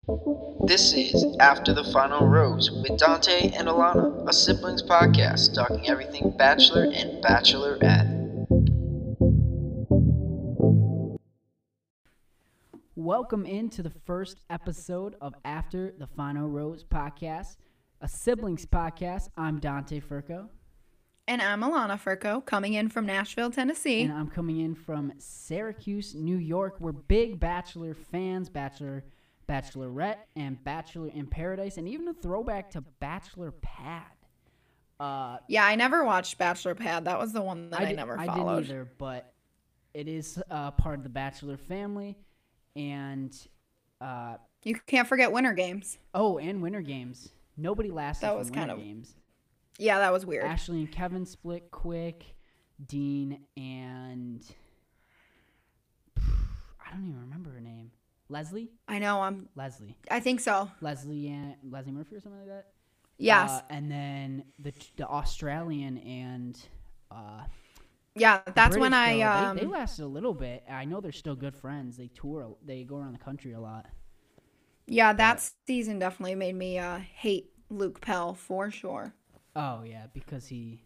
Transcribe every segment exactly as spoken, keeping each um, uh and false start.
This is After the Final Rose with Dante and Alana, a siblings podcast talking everything Bachelor and Bachelorette. Welcome into the first episode of After the Final Rose podcast, a siblings podcast. I'm Dante Furco. And I'm Alana Furco, coming in from Nashville, Tennessee. And I'm coming in from Syracuse, New York. We're big Bachelor fans, Bachelor, Bachelorette, and Bachelor in Paradise, and even a throwback to Bachelor Pad. Uh, yeah, I never watched Bachelor Pad. That was the one that I, I, did, never I followed. didn't either, but it is uh, part of the Bachelor family. And uh, you can't forget Winter Games. Oh, and Winter Games. Nobody lasted that was from kind Winter of, Games. Yeah, that was weird. Ashley and Kevin split quick. Dean and I don't even remember her name. Leslie? I know. I'm Leslie. I think so. Leslie and Leslie Murphy or something like that. Yes. Uh, and then the the Australian and uh, yeah, that's British when I girl, um, they, they lasted a little bit. I know they're still good friends. They tour. They go around the country a lot. Yeah, that but, season definitely made me uh, hate Luke Pell for sure. Oh yeah, because he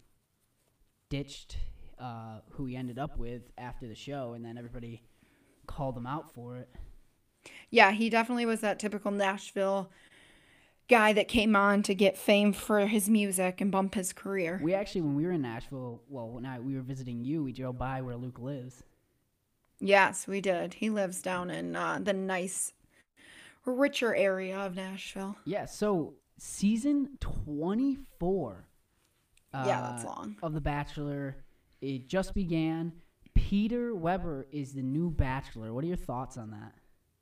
ditched uh, who he ended up with after the show, and then everybody called him out for it. Yeah, he definitely was that typical Nashville guy that came on to get fame for his music and bump his career. We actually, when we were in Nashville, well, when I, we were visiting you, we drove by where Luke lives. Yes, we did. He lives down in uh, the nice, richer area of Nashville. Yeah, so season twenty-four uh, yeah, that's long. of The Bachelor, it just began. Peter Weber is the new Bachelor. What are your thoughts on that?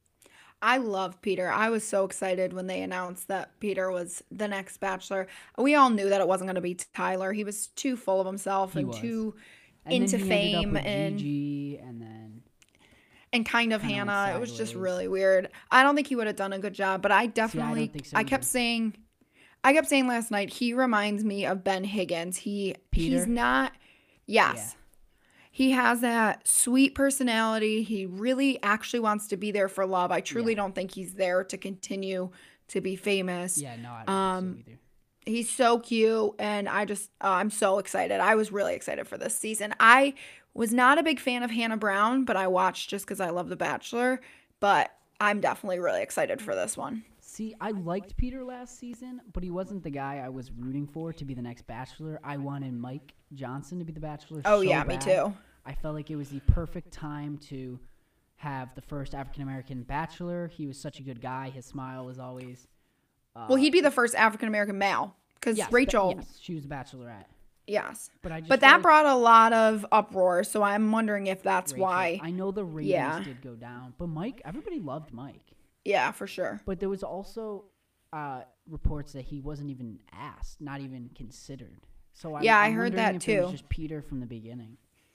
I love Peter. I was so excited when they announced that Peter was the next Bachelor. We all knew that it wasn't going to be Tyler. He was too full of himself he and was. too and into then he fame ended up with and Gigi and then and kind of kinda Hannah. It was just sideways. really weird. I don't think he would have done a good job, but I definitely See, I, don't think so I kept either. saying I kept saying last night he reminds me of Ben Higgins. He Peter? he's not yes. Yeah. He has that sweet personality. He really actually wants to be there for love. I truly Yeah. don't think he's there to continue to be famous. Yeah, no, I don't Um, think so either. He's so cute, and I just, uh, I'm so excited. I was really excited for this season. I was not a big fan of Hannah Brown, but I watched just because I love The Bachelor. But I'm definitely really excited for this one. See, I liked Peter last season, but he wasn't the guy I was rooting for to be the next Bachelor. I wanted Mike Johnson to be the Bachelor. Oh, so yeah, me bad. too. I felt like it was the perfect time to have the first African-American Bachelor. He was such a good guy. His smile was always... Uh, Well, he'd be the first African-American male because yes, Rachel... Yes, she was a Bachelorette. Yes. But, I just but feel that like brought a lot of uproar, so I'm wondering if that's Rachel, why. I know the ratings Yeah. did go down, but Mike, everybody loved Mike. Yeah, for sure. But there was also uh, reports that he wasn't even asked, not even considered. So I'm, Yeah, I I'm heard wondering that if it was too. just Peter from the beginning.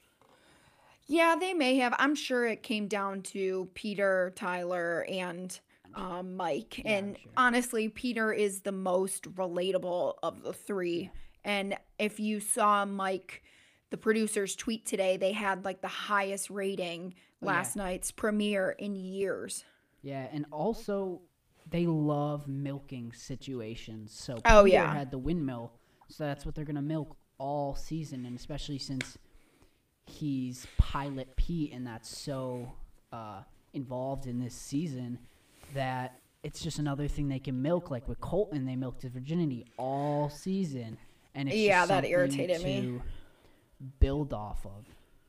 Yeah, they may have. I'm sure it came down to Peter, Tyler, and um, Mike. Yeah, I'm and sure. honestly, Peter is the most relatable of the three. And if you saw Mike, the producers tweet today, they had like the highest rating Oh, last yeah. night's premiere in years. Yeah, and also they love milking situations. So Oh, Peter yeah. had the windmill, so that's what they're gonna milk all season, and especially since he's Pilot Pete, and that's so uh, involved in this season that it's just another thing they can milk. Like with Colton, they milked his virginity all season, and it's Yeah, just that something irritated to me. build off of.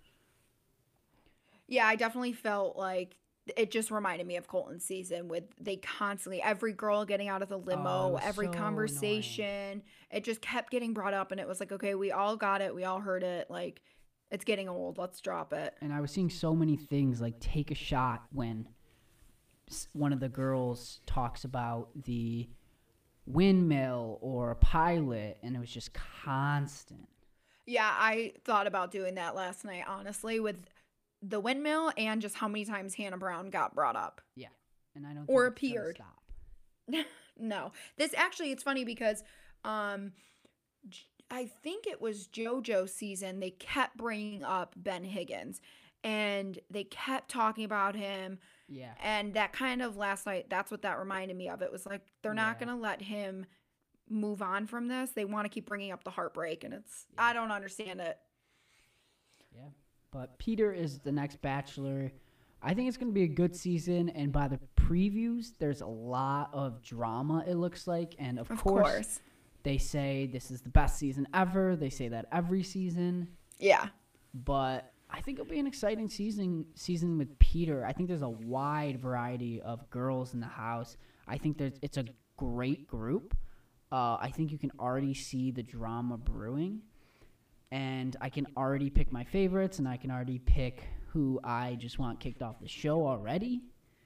Yeah, I definitely felt like it just reminded me of Colton's season with they constantly, every girl getting out of the Oh, it limo, was every so conversation, it just kept getting brought up. And it was like, okay, we all got it. We all heard it. Like, it's getting old. Let's drop it. And I was seeing so many things like take a shot when s- one of the girls talks about the windmill or a pilot, and it was just constant. Yeah, I thought about doing that last night, honestly, with the windmill and just how many times Hannah Brown got brought up. Yeah, and I don't Or think it's gonna appeared. stop. No, this actually, it's funny because um, J- I think it was JoJo's season. They kept bringing up Ben Higgins and they kept talking about him. Yeah. And that kind of last night, that's what that reminded me of. It was like they're not Yeah. going to let him move on from this. They want to keep bringing up the heartbreak, and it's Yeah. I don't understand it. Yeah. But Peter is the next Bachelor. I think it's going to be a good season, and by the previews, there's a lot of drama, it looks like. And, of, Of course, course. they say this is the best season ever. They say that every season. Yeah. But I think it'll be an exciting season season with Peter. I think there's a wide variety of girls in the house. I think there's it's a great group. Uh, I think you can already see the drama brewing. And I can already pick my favorites, and I can already pick who I just want kicked off the show already.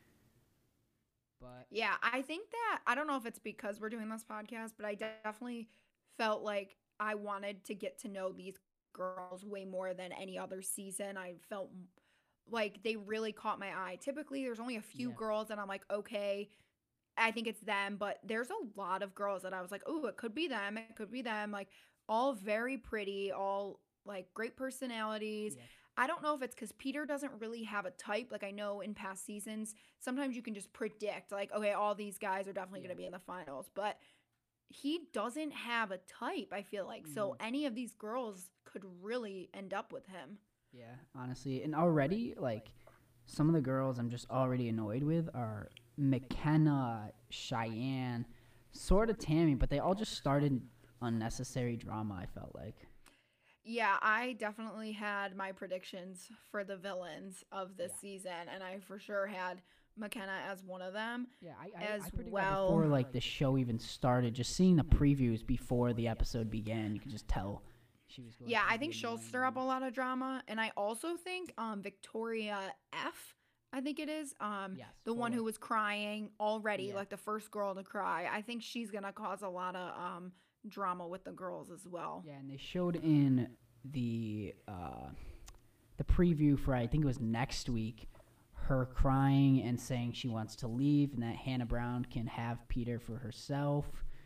But Yeah, I think that I don't know if it's because we're doing this podcast, but I definitely felt like I wanted to get to know these girls way more than any other season. I felt like they really caught my eye. Typically, there's only a few Yeah. girls, and I'm like, okay, I think it's them, but there's a lot of girls that I was like, oh, it could be them. It could be them. Like, all very pretty, all like great personalities. Yeah. I don't know if it's because Peter doesn't really have a type. Like, I know in past seasons, sometimes you can just predict, like, okay, all these guys are definitely Yeah. going to be in the finals. But he doesn't have a type, I feel like. So Mhm. any of these girls could really end up with him. yeah, honestly. And already, like, some of the girls I'm just already annoyed with are McKenna, Cheyenne, sort of Tammy, but they all just started unnecessary drama, I felt like. Yeah, I definitely had my predictions for the villains of this Yeah. season, and I for sure had McKenna as one of them. Yeah, I, I, As I predicted well- before like the show even started, just seeing the previews before the episode began, you could just tell she was going Yeah, to I be think she'll annoying stir up a them. lot of drama, and I also think um Victoria F, I think it is, um Yes, the one four. who was crying already, Yeah. like the first girl to cry. I think she's gonna cause a lot of um drama with the girls as well. Yeah, and they showed in the uh, the preview for I think it was next week, her crying and saying she wants to leave and that Hannah Brown can have Peter for herself.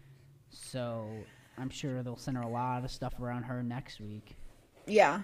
So I'm sure they'll center a lot of stuff around her next week. Yeah.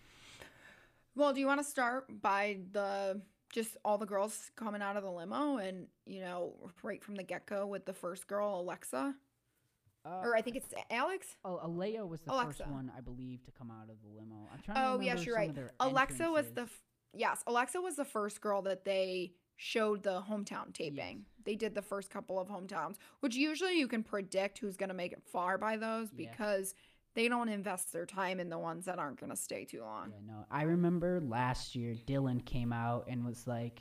Well, do you want to start by the just all the girls coming out of the limo and, you know, right from the get-go with the first girl, Alexa? Uh, Or I think it's Alex? oh, Alea was the Alexa. first one, I believe, to come out of the limo. I'm trying to Oh, remember yes, you're some right. of their Alexa was the entrances. f- yes, Alexa was the first girl that they showed the hometown taping. Yes. They did the first couple of hometowns, which usually you can predict who's going to make it far by those Yeah. because they don't invest their time in the ones that aren't going to stay too long. Yeah, no. I remember last year Dylan came out and was like,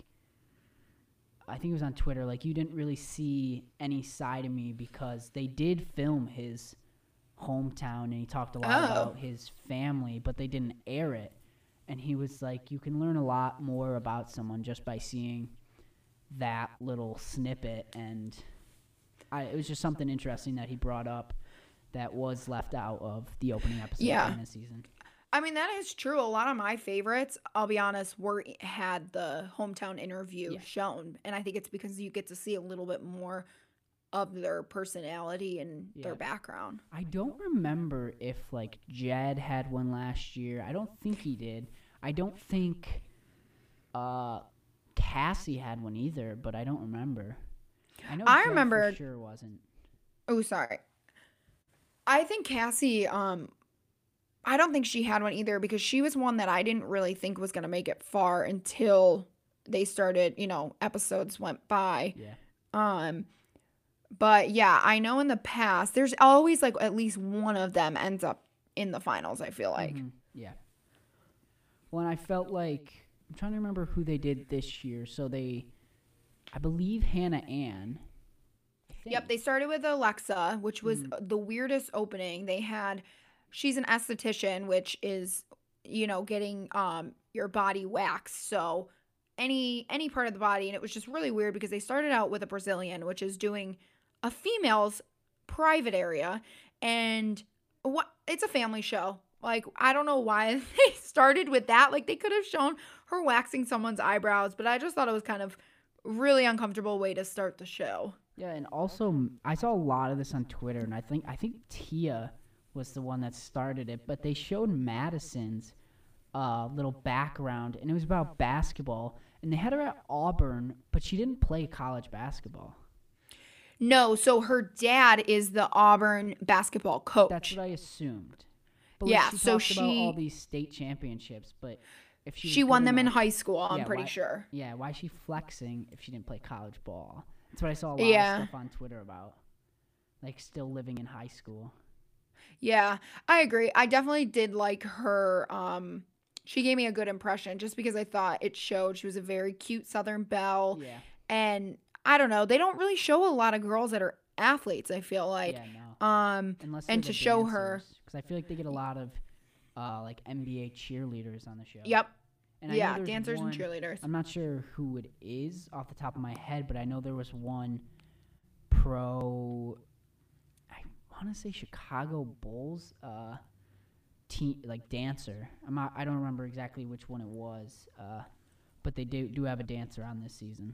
I think it was on Twitter, like, you didn't really see any side of me because they did film his hometown and he talked a lot Oh. about his family, but they didn't air it. And he was like, you can learn a lot more about someone just by seeing that little snippet. And I, it was just something interesting that he brought up that was left out of the opening episode Yeah. in this season. I mean, that is true. A lot of my favorites, I'll be honest, were had the hometown interview Yeah. shown. And I think it's because you get to see a little bit more of their personality and Yeah. their background. I don't remember if like Jed had one last year. I don't think he did. I don't think uh, Cassie had one either, but I don't remember. I know I Jed remember- for sure wasn't. Oh, sorry. I think Cassie, um, I don't think she had one either because she was one that I didn't really think was going to make it far until they started, you know, episodes went by. Yeah. Um, but yeah, I know in the past, there's always like at least one of them ends up in the finals, I feel like. Mhm, yeah. Well, and I felt like I'm trying to remember who they did this year. So they, I believe Hannah Ann. I Yep, think. they started with Alexa, which was Mhm. the weirdest opening. They had she's an esthetician, which is, you know, getting um your body waxed. So any any part of the body, and it was just really weird because they started out with a Brazilian, which is doing a female's private area, and what it's a family show. Like, I don't know why they started with that. Like, they could have shown her waxing someone's eyebrows, but I just thought it was kind of really uncomfortable way to start the show. Yeah, and also m- I saw a lot of this on Twitter, and I think I think Tia was the one that started it. But they showed Madison's uh, little background, and it was about basketball. and they had her at Auburn, but she didn't play college basketball. No, so her dad is the Auburn basketball coach. That's what I assumed. But Yeah, like, she so talked about all she- these state championships, but if she, She was won good them in enough- high school, I'm Yeah, pretty why- sure. Yeah, why is she flexing if she didn't play college ball? That's what I saw a lot Yeah. of stuff on Twitter about. Like, still living in high school. Yeah, I agree. I definitely did like her. Um, she gave me a good impression just because I thought it showed she was a very cute Southern belle. Yeah. And I don't know, they don't really show a lot of girls that are athletes, I feel like. yeah, no. Um, Unless and they're to the show her- Because I feel like they get a lot of, uh, like, N B A cheerleaders on the show. yep. And I know Yeah, there's dancers one- and cheerleaders. I'm not sure who it is off the top of my head, but I know there was one pro, I want to say Chicago Bulls, uh, teen, like dancer. I'm not, I don't remember exactly which one it was, uh, but they do do have a dancer on this season.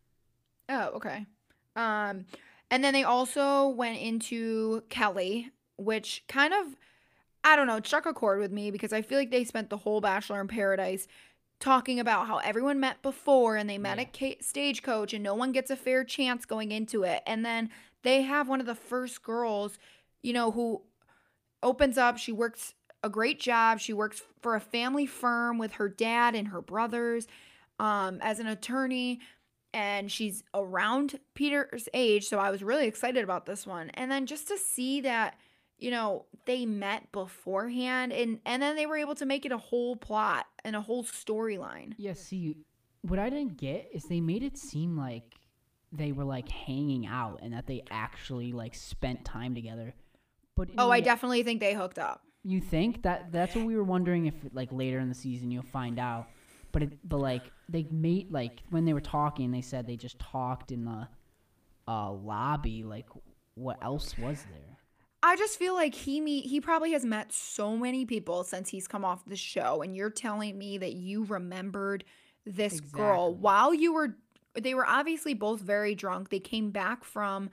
Oh, okay. Um, and then they also went into Kelly, which kind of, I don't know, it struck a chord with me because I feel like they spent the whole Bachelor in Paradise talking about how everyone met before and they met Yeah. at Ca- Stagecoach and no one gets a fair chance going into it. And then they have one of the first girls, you know, who opens up. She works a great job. She works for a family firm with her dad and her brothers um, as an attorney. And she's around Peter's age. So I was really excited about this one. And then just to see that, you know, they met beforehand and, and then they were able to make it a whole plot and a whole storyline. Yeah, see, what I didn't get is they made it seem like they were, like, hanging out and that they actually, like, spent time together. But in Oh, I rea- definitely think they hooked up. You think that that's what we were wondering if like later in the season you'll find out, but it, but like they made like when they were talking they said they just talked in the uh, lobby. Like what else was there? I just feel like he meet he probably has met so many people since he's come off the show, and you're telling me that you remembered this girl Exactly. while you were they were obviously both very drunk. They came back from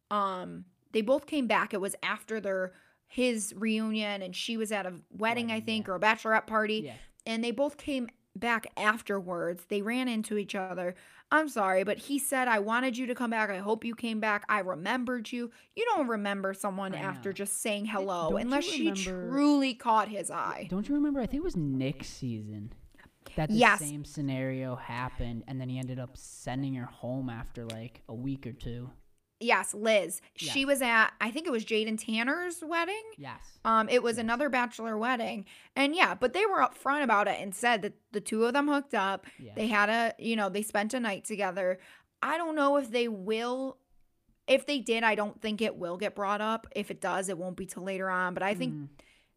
um they both came back. It was after their his reunion and she was at a wedding, I Wedding, think, yeah. or a bachelorette party. Yeah, And they both came back afterwards. They ran into each other. I'm sorry, but he said, I wanted you to come back. I hope you came back. I remembered you. You don't remember someone I after know. just saying hello don't you unless she remember- truly caught his eye. don't you remember? I think it was Nick's season that the Yes. same scenario happened, and then he ended up sending her home after like a week or two. Yes, Liz. She Yes. was at, I think it was Jaden Tanner's wedding. Yes. Um, it was Yes. another bachelor wedding. And yeah, but they were upfront about it and said that the two of them hooked up. Yeah. They had a, you know, they spent a night together. I don't know if they will. If they did, I don't think it will get brought up. If it does, it won't be till later on. But I think Mm.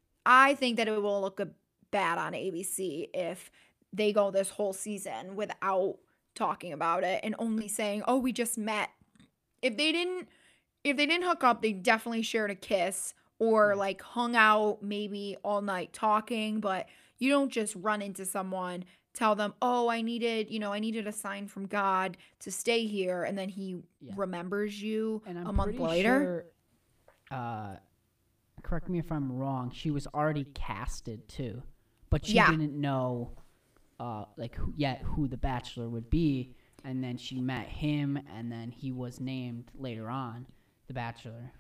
I think that it will look a- bad on A B C if they go this whole season without talking about it and only saying, "Oh, we just met." If they didn't if they didn't hook up, they definitely shared a kiss or Yeah. like hung out maybe all night talking, but you don't just run into someone, tell them, "Oh, I needed, you know, I needed a sign from God to stay here," and then he Yeah. remembers you And I'm a month pretty later. Sure, uh, correct me if I'm wrong. She was already casted too, but she Yeah. didn't know, uh, like who, yet who the Bachelor would be. And then she met him, and then he was named later on the Bachelor.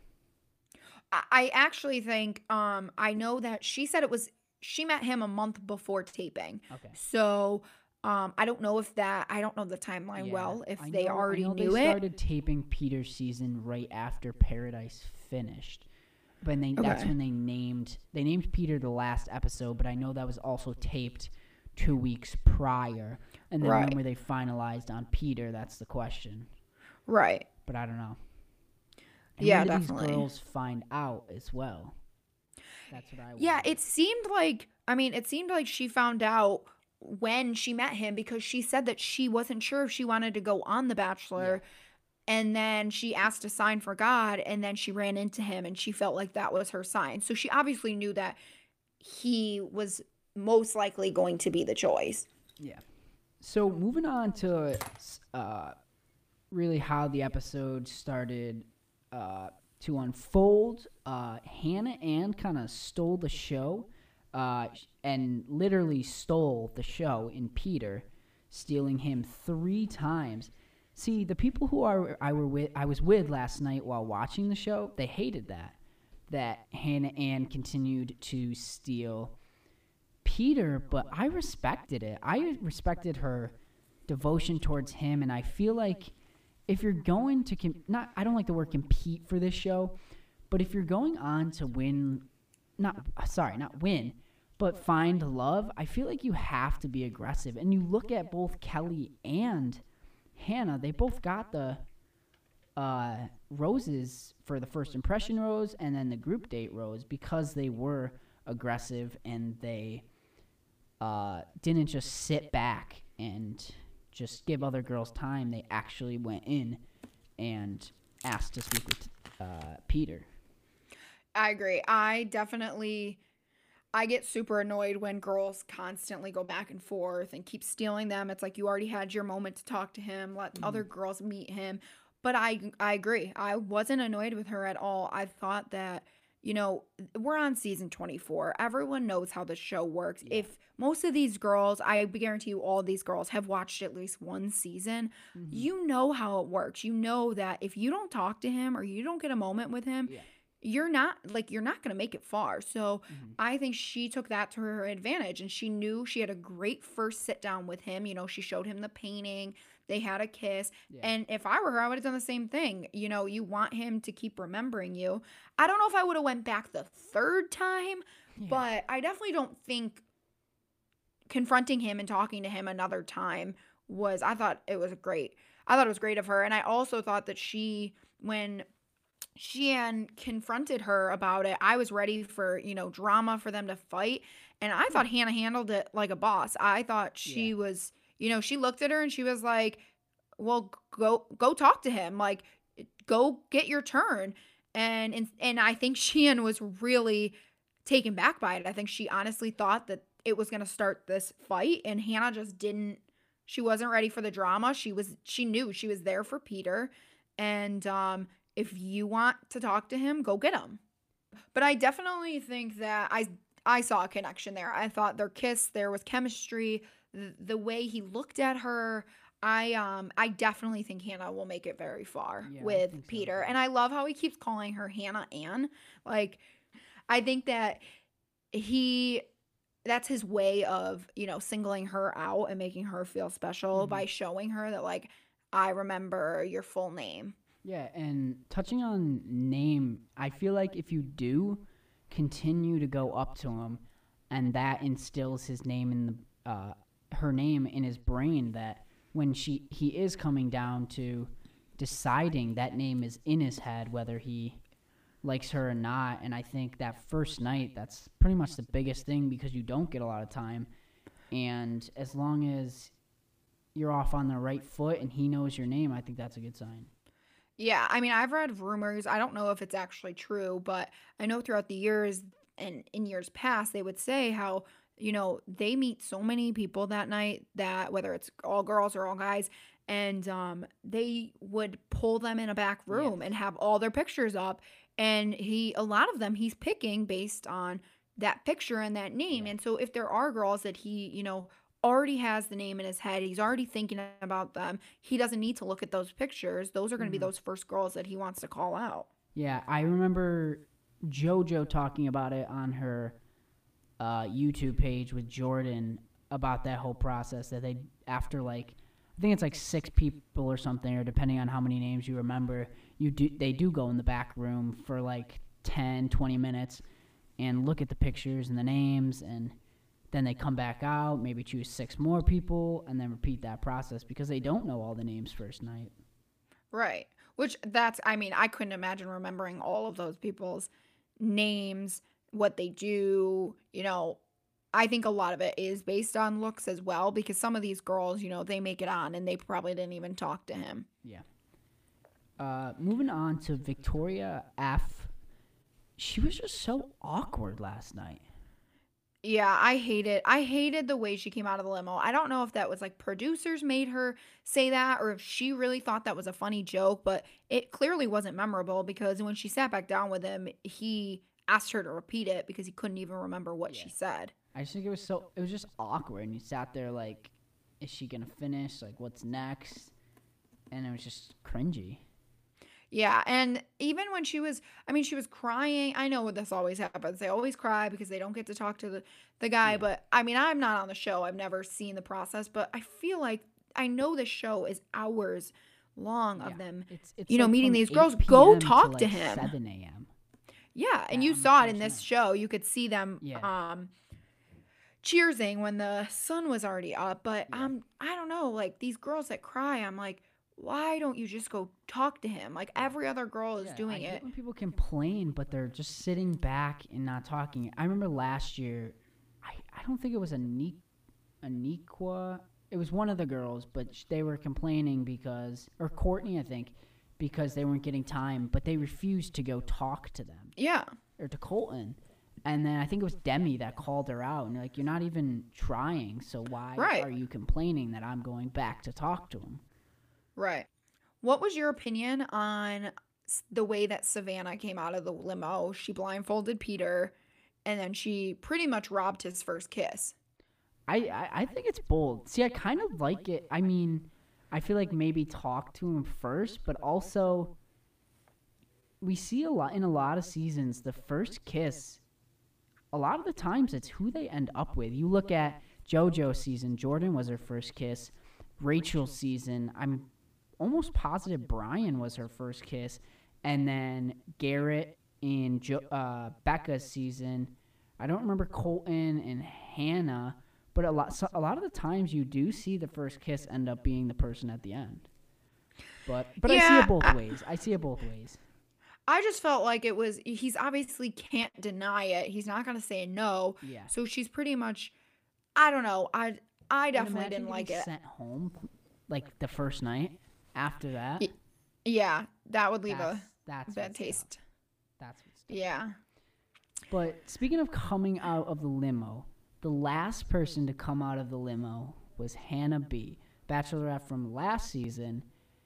I I actually think um I know that she said it was she met him a month before taping. Okay. So um I don't know if that I don't know the timeline Yeah. well if I they know- I already know knew they it. started taping Peter's season right after Paradise finished. But they, that's Okay. when they named they named Peter the last episode, but I know that was also taped two weeks prior. And then Right. when were they finalized on Peter? That's the question. Right. But I don't know. And Yeah, when did definitely. these girls find out as well? That's what I Yeah, wonder. it seemed like I mean, it seemed like she found out when she met him because she said that she wasn't sure if she wanted to go on The Bachelor. And then she asked a sign for God, and then she ran into him, and she felt like that was her sign. So she obviously knew that he was most likely going to be the choice. Yeah. So moving on to uh, really how the episode started uh, to unfold, uh, Hannah Ann kind of stole the show uh, and literally stole the show in Peter. stealing him three times. See, the people who are I were with I was with last night while watching the show, they hated that that Hannah Ann continued to steal Peter, but I respected it. I respected her devotion towards him, and I feel like if you're going to com- not I don't like the word compete for this show, but if you're going on to win, not sorry, not win, but find love, I feel like you have to be aggressive. And you look at both Kelly and Hannah, they both got the uh, roses for the first impression rose and then the group date rose because they were aggressive and they uh, didn't just sit back and just give other girls time. They actually went in and asked to speak with uh, Peter. I agree. I definitely, I get super annoyed when girls constantly go back and forth and keep stealing them. It's like you already had your moment to talk to him, let mm. other girls meet him. But I, I agree. I wasn't annoyed with her at all. I thought that, you know, we're on season twenty-four. Everyone knows how the show works. Yeah. If most of these girls, I guarantee you all these girls have watched at least one season, mm-hmm. you know how it works. You know that if you don't talk to him or you don't get a moment with him, yeah. you're not like you're not going to make it far. So mm-hmm. I think she took that to her advantage, and she knew she had a great first sit down with him. You know, she showed him the painting. They had a kiss. Yeah. And if I were her, I would have done the same thing. You know, you want him to keep remembering you. I don't know if I would have went back the third time, yeah. but I definitely don't think confronting him and talking to him another time was, I thought it was great. I thought it was great of her. And I also thought that she, when Sheehan confronted her about it, I was ready for, you know, drama for them to fight. And I thought Hannah handled it like a boss. I thought she yeah. was, you know, she looked at her and she was like, well, go go talk to him. Like, go get your turn. And and, and I think Sheehan was really taken back by it. I think she honestly thought that it was going to start this fight. And Hannah just didn't, she wasn't ready for the drama. She was, she knew she was there for Peter. And, um, if you want to talk to him, go get him. But I definitely think that I I saw a connection there. I thought their kiss, there was chemistry, the, the way he looked at her. I um I definitely think Hannah will make it very far yeah, with Peter. So. And I love how he keeps calling her Hannah Ann. Like, I think that he that's his way of, you know, singling her out and making her feel special mm-hmm. by showing her that, like, I remember your full name. Yeah, and touching on name, I feel like if you do continue to go up to him and that instills his name in the uh, her name in his brain, that when she he is coming down to deciding, that name is in his head whether he likes her or not. And I think that first night, that's pretty much the biggest thing because you don't get a lot of time. And as long as you're off on the right foot and he knows your name, I think that's a good sign. Yeah, I mean, I've read rumors. I don't know if it's actually true, but I know throughout the years and in years past, they would say how, you know, they meet so many people that night that whether it's all girls or all guys, and um, they would pull them in a back room yes. and have all their pictures up. And he, a lot of them, he's picking based on that picture and that name. Yeah. And so if there are girls that he, you know, already has the name in his head, he's already thinking about them, he doesn't need to look at those pictures. Those are going to mm-hmm. be those first girls that he wants to call out. Yeah, I remember JoJo talking about it on her uh, YouTube page with Jordan about that whole process, that they, after like, I think it's like six people or something, or depending on how many names you remember, you do they do go in the back room for like ten, twenty minutes and look at the pictures and the names, and then they come back out, maybe choose six more people, and then repeat that process because they don't know all the names first night. Right. Which that's, I mean, I couldn't imagine remembering all of those people's names, what they do. You know, I think a lot of it is based on looks as well, because some of these girls, you know, they make it on and they probably didn't even talk to him. Yeah. Uh, moving on to Victoria F. She was just so awkward last night. Yeah, I hated I hated the way she came out of the limo. I don't know if that was like producers made her say that or if she really thought that was a funny joke, but it clearly wasn't memorable because when she sat back down with him, he asked her to repeat it because he couldn't even remember what yeah. she said. I just think it was so it was just awkward, and you sat there like is she gonna finish? Like, what's next? And it was just cringy. Yeah, and even when she was, I mean, she was crying. I know this always happens. They always cry because they don't get to talk to the, the guy. Yeah. But, I mean, I'm not on the show. I've never seen the process. But I feel like I know the show is hours long of Yeah. them, It's, it's you know, like meeting from these eight girls. Go p.m. talk to like him. seven a.m. Yeah, and Yeah, you on the saw it in first this night. show. You could see them Yeah. um cheersing when the sun was already up. But Yeah. um, I don't know, like these girls that cry, I'm like, why don't you just go talk to him? Like every other girl is Yeah, doing I it. hate when people complain, but they're just sitting back and not talking. I remember last year, I, I don't think it was a Ni- Aniqua. It was one of the girls, but sh- they were complaining because, or Courtney, I think, because they weren't getting time, but they refused to go talk to them Yeah. or to Colton. And then I think it was Demi that called her out, and like, you're not even trying, so why Right. are you complaining that I'm going back to talk to him? Right. What was your opinion on s- the way that Savannah came out of the limo? She blindfolded Peter, and then she pretty much robbed his first kiss. I, I, I think it's bold. See, I kind of like it. I mean, I feel like maybe talk to him first, but also we see a lot in a lot of seasons, the first kiss, a lot of the times it's who they end up with. You look at JoJo's season, Jordan was her first kiss. Rachel's season, I'm almost positive Brian was her first kiss. And then Garrett in jo- uh, Becca's season, I don't remember Colton and Hannah, but a lot so a lot of the times you do see the first kiss end up being the person at the end. But but I see Yeah, it both I- ways. I see it both ways. I just felt like it was, he's obviously can't deny it. He's not going to say no. Yeah. So she's pretty much, I don't know. I I And definitely imagine didn't like getting it. sent home like the first night after that. Y- Yeah, that would leave That's, a that's bad what's taste. tough. That's what's tough. Yeah. But speaking of coming out of the limo, the last person to come out of the limo was Hannah B, Bachelorette from last season,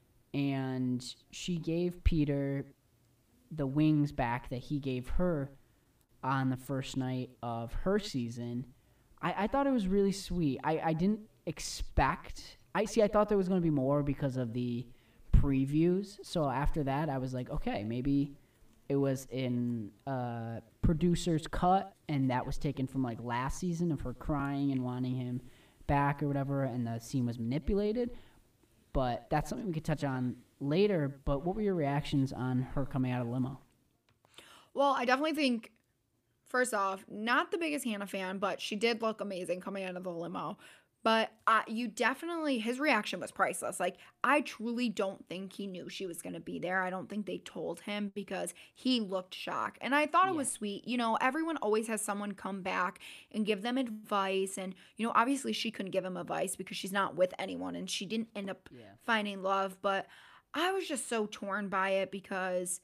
and she gave Peter the wings back that he gave her on the first night of her season. I, I thought it was really sweet. I, I didn't expect... I see, I thought there was going to be more because of the previews. So after that, I was like, okay, maybe it was in uh, producer's cut, and that was taken from like last season of her crying and wanting him back or whatever, and the scene was manipulated. But that's something we could touch on later. But what were your reactions on her coming out of the limo? Well, I definitely think, first off, not the biggest Hannah fan, but she did look amazing coming out of the limo. But uh, you definitely, his reaction was priceless. Like, I truly don't think he knew she was going to be there. I don't think they told him because he looked shocked. And I thought it Yeah. was sweet. You know, everyone always has someone come back and give them advice. And, you know, obviously she couldn't give him advice because she's not with anyone and she didn't end up Yeah. finding love. But I was just so torn by it because,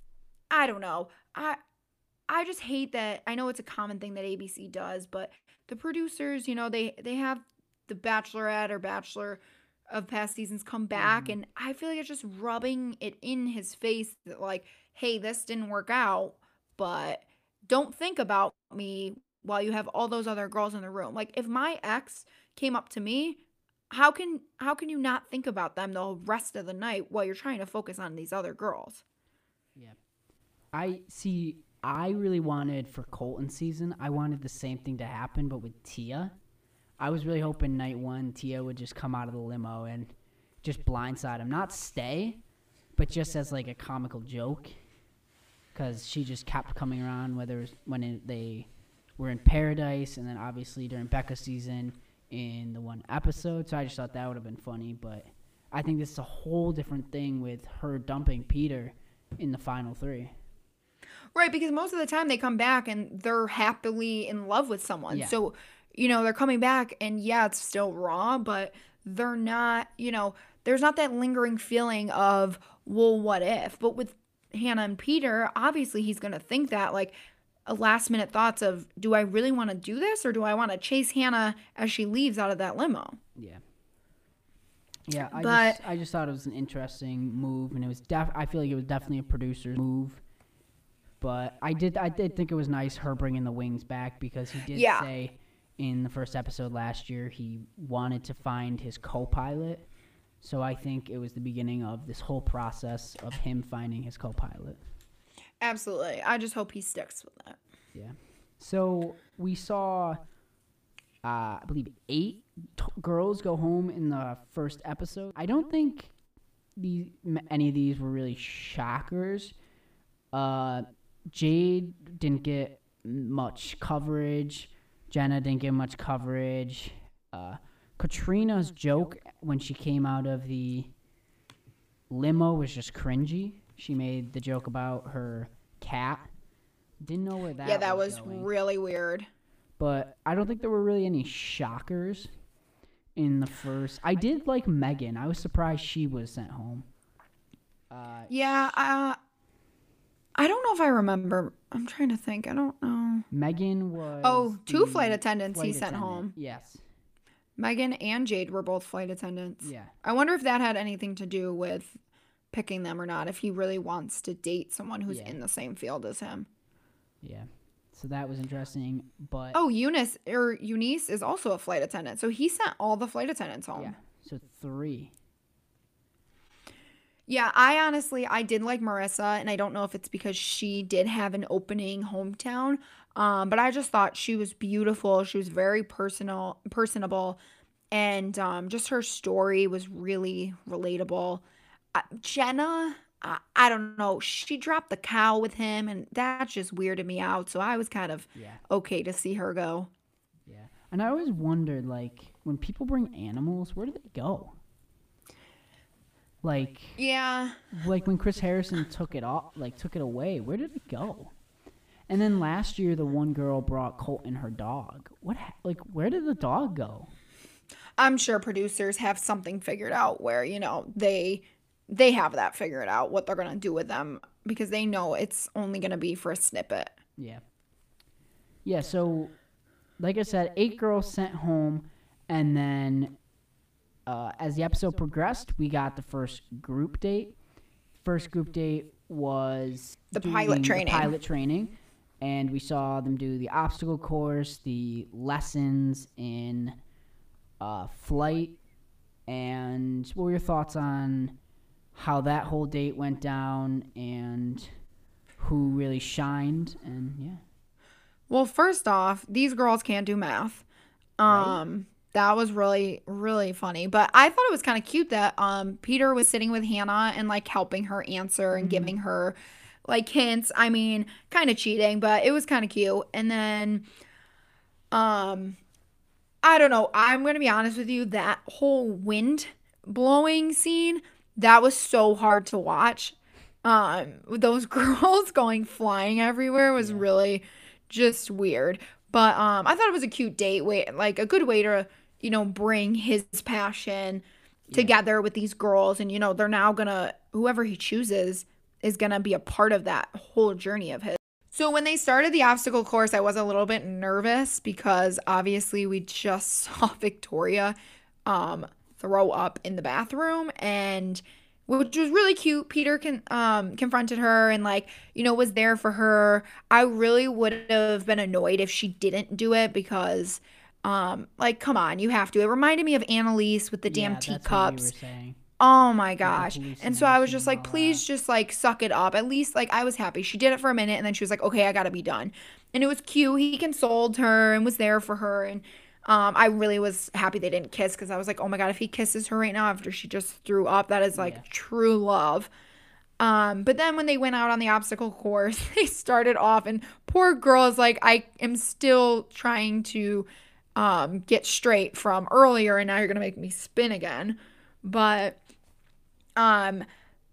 I don't know. I I just hate that. I know it's a common thing that A B C does, but the producers, you know, they they have the Bachelorette or Bachelor of past seasons come back, Mhm. and I feel like it's just rubbing it in his face that, like, hey, this didn't work out, but don't think about me while you have all those other girls in the room. Like, if my ex came up to me, how can how can you not think about them the rest of the night while you're trying to focus on these other girls? Yeah. I see. I really wanted for Colton's season, I wanted the same thing to happen, but with Tia. I was really hoping night one, Tia would just come out of the limo and just blindside him. Not stay, but just as like a comical joke. Because she just kept coming around, whether it was when it, they were in Paradise, and then obviously during Becca's season in the one episode. So I just thought that would have been funny. But I think this is a whole different thing with her dumping Peter in the final three. Right, because most of the time they come back and they're happily in love with someone. Yeah. So, you know, they're coming back and yeah, it's still raw, but they're not, you know, there's not that lingering feeling of, well, what if? But with Hannah and Peter, obviously he's going to think that, like, a last minute thoughts of, do I really want to do this or do I want to chase Hannah as she leaves out of that limo? Yeah. Yeah, I But- just I just thought it was an interesting move, and it was def. I feel like it was definitely a producer's move. But I did I did think it was nice her bringing the wings back because he did Yeah. say in the first episode last year, he wanted to find his co-pilot. So I think it was the beginning of this whole process of him finding his co-pilot. Absolutely. I just hope he sticks with that. Yeah. So we saw, uh, I believe, eight t- girls go home in the first episode. I don't think the any of these were really shockers. Uh, Jade didn't get much coverage. Jenna didn't get much coverage. Uh, Katrina's joke when she came out of the limo was just cringy. She made the joke about her cat. Didn't know where that Yeah, that was was going. really weird. But I don't think there were really any shockers in the first. I did like Megan. I was surprised she was sent home. Uh, Yeah, uh, I don't know if I remember. I'm trying to think. I don't know. Megan was. Oh, two the flight attendants he flight sent attendant. home. Yes. Megan and Jade were both flight attendants. Yeah. I wonder if that had anything to do with picking them or not, if he really wants to date someone who's Yeah. in the same field as him. Yeah. So that was interesting. But. Oh, Eunice or Eunice is also a flight attendant. So he sent all the flight attendants home. Yeah. So three. Yeah, I honestly, I did like Marissa, and I don't know if it's because she did have an opening hometown, um, but I just thought she was beautiful. She was very personal, personable, and um, just her story was really relatable. Uh, Jenna, I, I don't know, she dropped the cow with him, and that just weirded me out, so I was kind of Yeah. okay to see her go. Yeah. And I always wondered, like, when people bring animals, where do they go? Like, Yeah. like when Chris Harrison took it off, like took it away, where did it go? And then last year, the one girl brought Colton her dog. What, ha- like, where did the dog go? I'm sure producers have something figured out where, you know, they they have that figured out what they're going to do with them because they know it's only going to be for a snippet. Yeah. Yeah, so, like I said, eight girls sent home, and then uh, as the episode progressed, we got the first group date. First group date was The doing pilot training. The pilot training, and we saw them do the obstacle course, the lessons in uh, flight, and what were your thoughts on how that whole date went down and who really shined? And yeah. Well, first off, these girls can't do math. Um that was really really funny, but I thought it was kind of cute that um Peter was sitting with Hannah and like helping her answer and giving her like hints. I mean, kind of cheating, but it was kind of cute. And then um I don't know, I'm going to be honest with you, that whole wind blowing scene, that was so hard to watch. Um with those girls going flying everywhere was Yeah. really just weird. But um I thought it was a cute date, way like a good way to, you know, bring his passion together with these girls, and you know, they're now gonna, whoever he chooses is gonna be a part of that whole journey of his. So when they started the obstacle course, I was a little bit nervous because obviously we just saw Victoria um throw up in the bathroom, and which was really cute. Peter can um confronted her and like, you know, was there for her. I really would have been annoyed if she didn't do it because um like, come on, you have to. It reminded me of Annalise with the damn Yeah, that's what you teacups. were saying. Oh my gosh. hallucination And so I was just and like, all please that. just like suck it up. At least like I was happy. She did it for a minute and then she was like, okay, I gotta be done. And it was cute. He consoled her and was there for her. And um, I really was happy they didn't kiss because I was like, oh my God, if he kisses her right now after she just threw up, that is like Yeah. true love. Um, but then when they went out on the obstacle course, they started off and poor girl is like, I am still trying to um, get straight from earlier and now you're going to make me spin again. But um,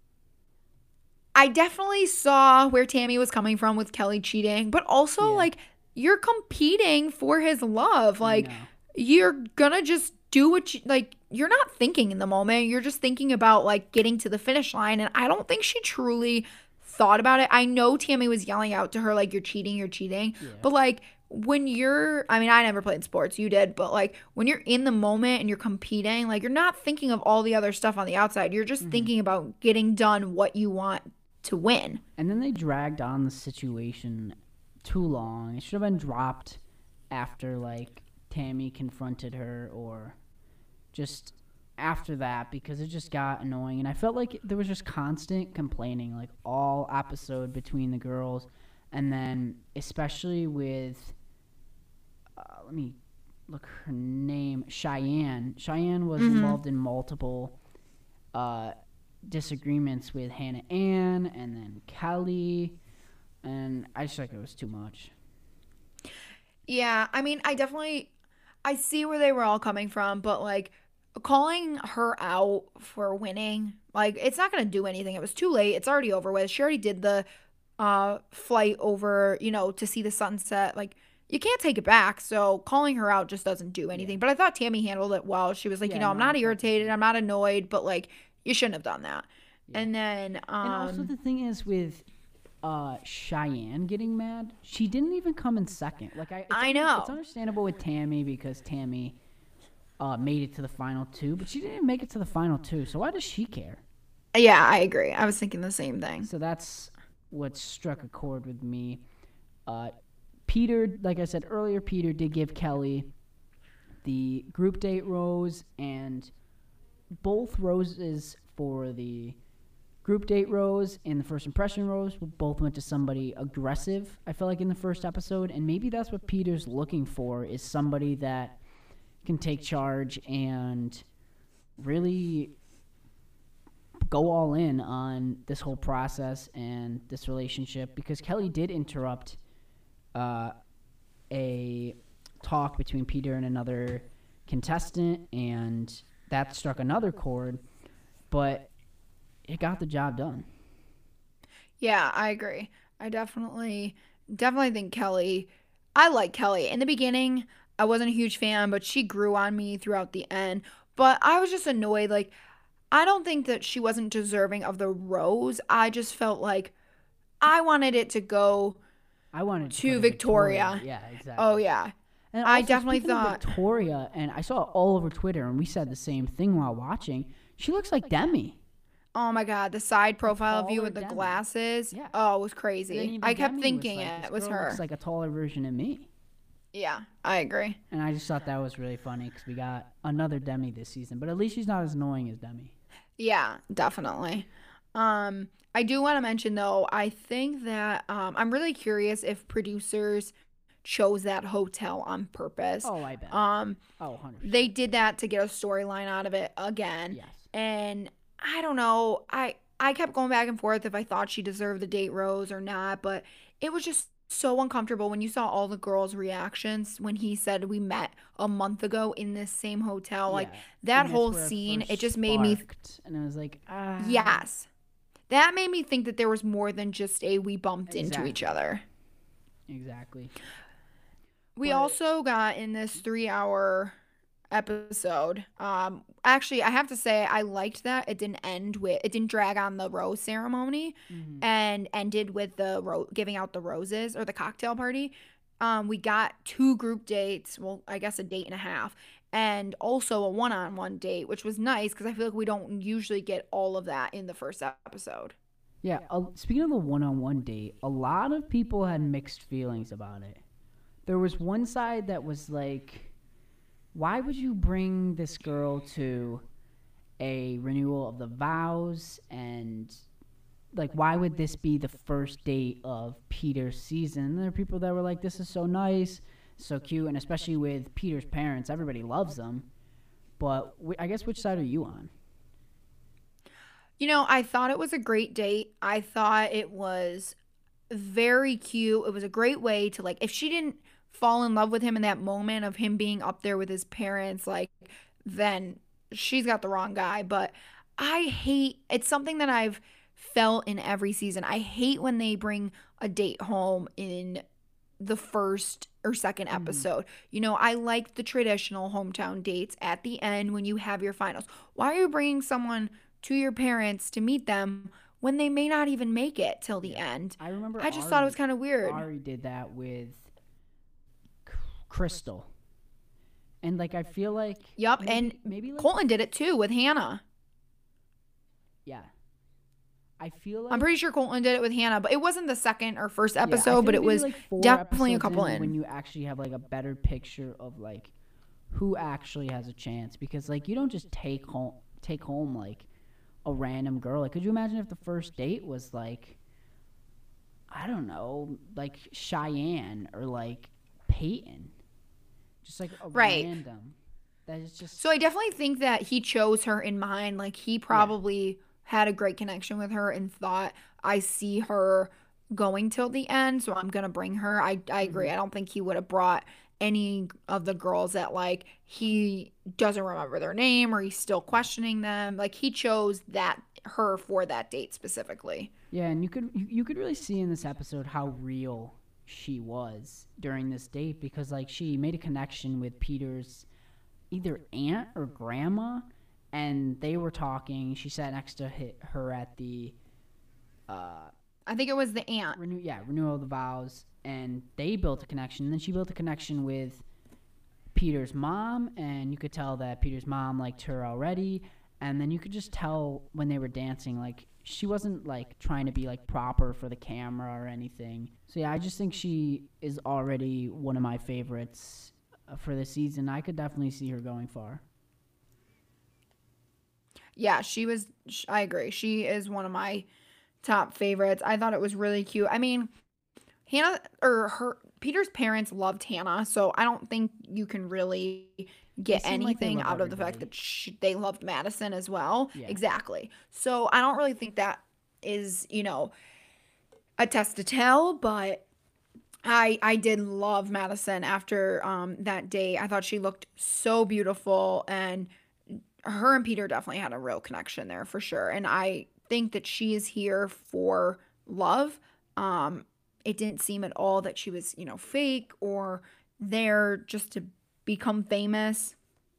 I definitely saw where Tammy was coming from with Kelly cheating, but also Yeah. like you're competing for his love. Like know. you're gonna just do what you like. You're not thinking in the moment. You're just thinking about like getting to the finish line. And I don't think she truly thought about it. I know Tammy was yelling out to her like, you're cheating, you're cheating. Yeah. But like when you're, I mean, I never played sports, you did, but like when you're in the moment and you're competing, like you're not thinking of all the other stuff on the outside. You're just thinking about getting done what you want to win. And then they dragged on the situation too long. It should have been dropped after like Tammy confronted her or just after that, because it just got annoying. And I felt like there was just constant complaining, like all episode between the girls. And then especially with, uh, let me look her name, Cheyenne. Cheyenne was mm-hmm. involved in multiple uh, disagreements with Hannah Ann and then Kelly. And I just like it was too much. Yeah, I mean, I definitely, I see where they were all coming from, but like calling her out for winning, like it's not going to do anything. It was too late. It's already over with. She already did the uh, flight over, you know, to see the sunset. Like you can't take it back. So calling her out just doesn't do anything. Yeah. But I thought Tammy handled it well. She was like, yeah, you know, no, I'm not irritated. I'm not annoyed, but like you shouldn't have done that. Yeah. And then, um, and also the thing is with uh, Cheyenne getting mad, she didn't even come in second. Like I, I know it's understandable with Tammy because Tammy uh, made it to the final two, but she didn't make it to the final two. So why does she care? Yeah, I agree. I was thinking the same thing. So that's what struck a chord with me. Uh, Peter, like I said earlier, Peter did give Kelly the group date rose, and both roses for the group date rose and the first impression rose both went to somebody aggressive, I feel like, in the first episode. And maybe that's what Peter's looking for, is somebody that can take charge and really go all in on this whole process and this relationship, because Kelly did interrupt uh, a talk between Peter and another contestant, and that struck another chord, but it got the job done. Yeah, I agree. I definitely, definitely think Kelly, I like Kelly. In the beginning, I wasn't a huge fan, but she grew on me throughout the end. But I was just annoyed. Like, I don't think that she wasn't deserving of the rose. I just felt like I wanted it to go I wanted to, to, to Victoria. Victoria. Yeah, exactly. Oh, yeah. And I also, definitely thought Victoria, and I saw it all over Twitter, and we said the same thing while watching. She looks like Demi. Oh my God, the side profile view taller with the Demi. glasses. Yeah. Oh, it was And then crazy. even I kept Demi thinking was like, it this was girl her. looks like a taller version of me. Yeah, I agree. And I just thought that was really funny because we got another Demi this season, but at least she's not as annoying as Demi. Yeah, definitely. Um, I do want to mention though, I think that um, I'm really curious if producers chose that hotel on purpose. Oh, I bet. Um, oh, one hundred percent. They did that to get a storyline out of it again. Yes. And I don't know. I I kept going back and forth if I thought she deserved the date rose or not, but it was just so uncomfortable when you saw all the girls' reactions when he said we met a month ago in this same hotel. Yeah. Like that And whole that's where scene, first it just made me sparked, and I was like, ah. yes. That made me think that there was more than just a we bumped into each Exactly. other. Exactly. We But- also got in this three-hour episode. Um, actually, I have to say I liked that it didn't end with it didn't drag on the rose ceremony Mhm. and ended with the ro- giving out the roses or the cocktail party. Um, we got two group dates. Well, I guess a date and a half, and also a one-on-one date, which was nice because I feel like we don't usually get all of that in the first episode. Yeah, uh, speaking of the one-on-one date, a lot of people had mixed feelings about it. There was one side that was like, why would you bring this girl to a renewal of the vows, and like, why would this be the first date of Peter's season? And there are people that were like, this is so nice, so cute, and especially with Peter's parents, everybody loves them. But wh- I guess which side are you on? You know, I thought it was a great date. I thought it was very cute. It was a great way to, like, if she didn't fall in love with him in that moment of him being up there with his parents, like, then she's got the wrong guy. But I hate, it's something that I've felt in every season. I hate when they bring a date home in the first or second episode. You know, I like the traditional hometown dates at the end when you have your finals. Why are you bringing someone to your parents to meet them when they may not even make it till the end? I remember I just Ari, thought it was kind of weird. Ari did that with C- Crystal. And like, I feel like Yup, maybe, and maybe like, Colton did it too with Hannah. yeah. I feel like I'm pretty sure Colton did it with Hannah, but it wasn't the second or first yeah, I episode, think but it maybe, was like, four definitely a episodes couple in in. when you actually have like a better picture of like who actually has a chance, because like you don't just take home take home like a random girl. Like, could you imagine if the first date was like, I don't know, like Cheyenne or like Peyton, just like a Right. random. That is just So I definitely think that he chose her in mind. Like he probably had a great connection with her and thought, I see her going till the end, so I'm gonna bring her. I I agree. Mhm. I don't think he would have brought any of the girls that like he doesn't remember their name or he's still questioning them. Like he chose that her for that date specifically. yeah, and you could you, you could really see in this episode how real she was during this date, because like she made a connection with Peter's either aunt or grandma, and they were talking. She sat next to hi- her at the uh, I think it was the aunt. renew yeah renewal of the vows, and they built a connection. And then she built a connection with Peter's mom, and you could tell that Peter's mom liked her already. And then you could just tell when they were dancing, like she wasn't like trying to be like proper for the camera or anything. So yeah, I just think she is already one of my favorites uh, for the season. I could definitely see her going far. Yeah, she was sh- I agree. She is one of my top favorites. I thought it was really cute. I mean, Hannah or her Peter's parents loved Hannah, so I don't think you can really get seem like they anything love out of the fact everybody. that she, they loved Madison as well. Yeah. Exactly. So I don't really think that is, you know, a test to tell, but I I did love Madison after um that day. I thought she looked so beautiful, and her and Peter definitely had a real connection there for sure. And I think that she is here for love. Um, it didn't seem at all that she was, you know, fake or there just to become famous.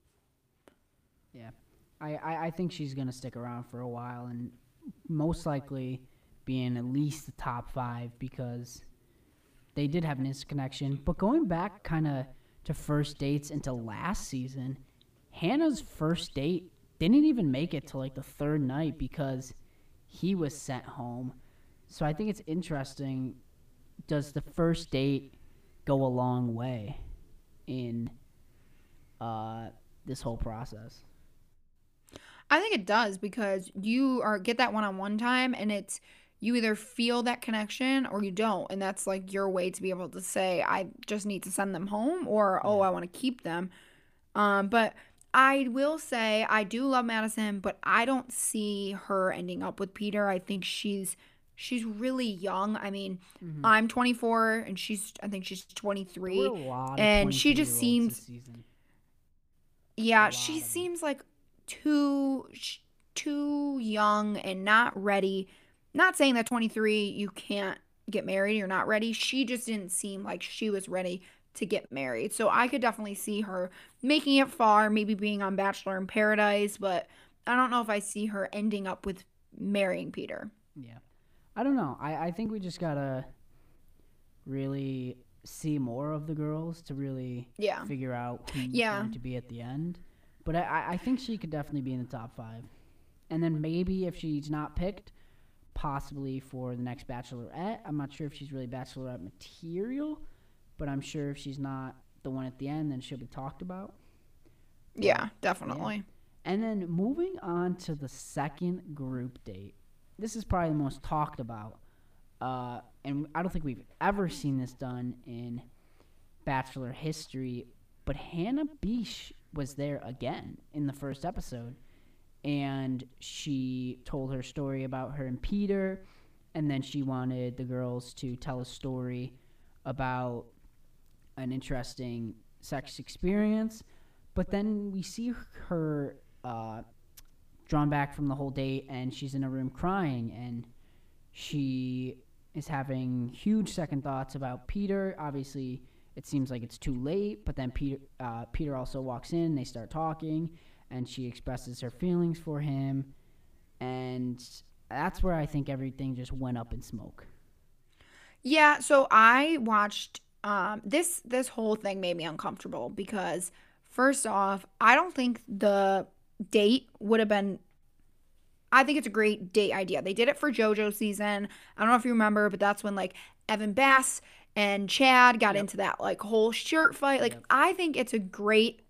Yeah, I, I, I think she's gonna stick around for a while, and most likely be in at least the top five, because they did have an instant connection. But going back kind of to first dates into last season, Hannah's first date didn't even make it to like the third night because he was sent home. So I think it's interesting. Does the first date go a long way in uh, this whole process? I think it does because you are get that one-on-one time and it's you either feel that connection or you don't, and that's like your way to be able to say I just need to send them home or oh Yeah. I want to keep them. Um, but I will say I do love Madison, but I don't see her ending up with Peter. I think she's she's really young. I mean, Mm-hmm. I'm twenty-four and she's I think she's There were twenty-three, a lot of and she just twenty-three-year-olds this seems season. yeah, lot she of 'em. seems like too sh- too young and not ready. Not saying that twenty-three you can't get married, you're not ready. She just didn't seem like she was ready to get married. So I could definitely see her making it far, maybe being on Bachelor in Paradise, but I don't know if I see her ending up with marrying Peter. Yeah. I don't know. I, I think we just gotta really see more of the girls to really Yeah. figure out who's Yeah. going to be at the end. But I- I, I think she could definitely be in the top five. And then maybe if she's not picked, possibly for the next Bachelorette. I'm not sure if she's really Bachelorette material, but I'm sure if she's not the one at the end, then she'll be talked about. Yeah, definitely. And then moving on to the second group date. This is probably the most talked about. Uh, and I don't think we've ever seen this done in Bachelor history. But Hannah Beach was there again in the first episode. And she told her story about her and Peter. And then she wanted the girls to tell a story about an interesting sex experience. But then we see her uh, drawn back from the whole date, and she's in a room crying, and she is having huge second thoughts about Peter. Obviously, it seems like it's too late, but then Peter uh, Peter also walks in, they start talking, and she expresses her feelings for him, and that's where I think everything just went up in smoke. Yeah, so I watched um this this whole thing made me uncomfortable because first off, I don't think the date would have been I think it's a great date idea. They did it for JoJo season. I don't know if you remember, but that's when like Evan Bass and Chad got Yep. into that like whole shirt fight. Like Yep. I think it's a great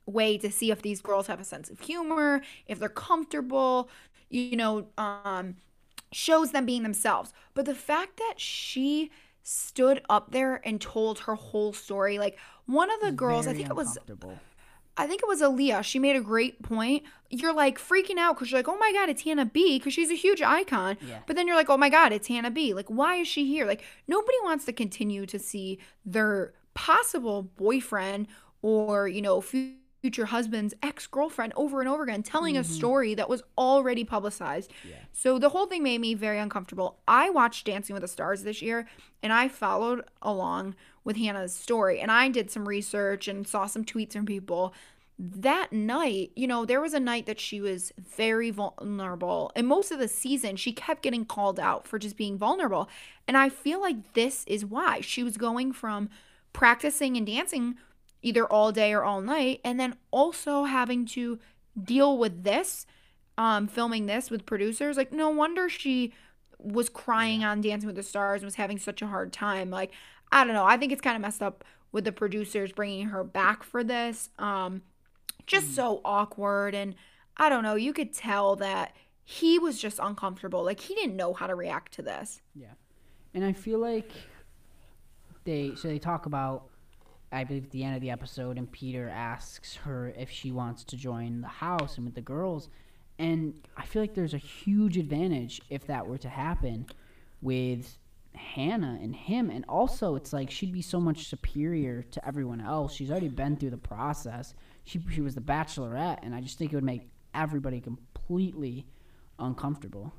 way to see if these girls have a sense of humor, if they're comfortable, you know, um, shows them being themselves. But the fact that she stood up there and told her whole story, like one of the It's girls, I very think it was uncomfortable. I think it was Aaliyah. She made a great point. You're like freaking out because you're like, oh my God, it's Hannah B because she's a huge icon. Yeah. But then you're like, oh my God, it's Hannah B. Like, why is she here? Like, nobody wants to continue to see their possible boyfriend or, you know, fu- future husband's ex-girlfriend over and over again telling a story that was already publicized. Yeah. So the whole thing made me very uncomfortable. I watched Dancing with the Stars this year and I followed along with Hannah's story and I did some research and saw some tweets from people. That night, you know, there was a night that she was very vulnerable. And most of the season, she kept getting called out for just being vulnerable. And I feel like this is why she was going from practicing and dancing either all day or all night, and then also having to deal with this, um, filming this with producers. Like, no wonder she was crying on Dancing with the Stars and was having such a hard time. Like, I don't know. I think it's kind of messed up with the producers bringing her back for this. Um, just so awkward. And I don't know. You could tell that he was just uncomfortable. Like, he didn't know how to react to this. Yeah. And I feel like they, so they talk about, I believe at the end of the episode, and Peter asks her if she wants to join the house and with the girls. And I feel like there's a huge advantage if that were to happen with Hannah and him. And also, it's like she'd be so much superior to everyone else. She's already been through the process. She, she was the Bachelorette, and I just think it would make everybody completely uncomfortable.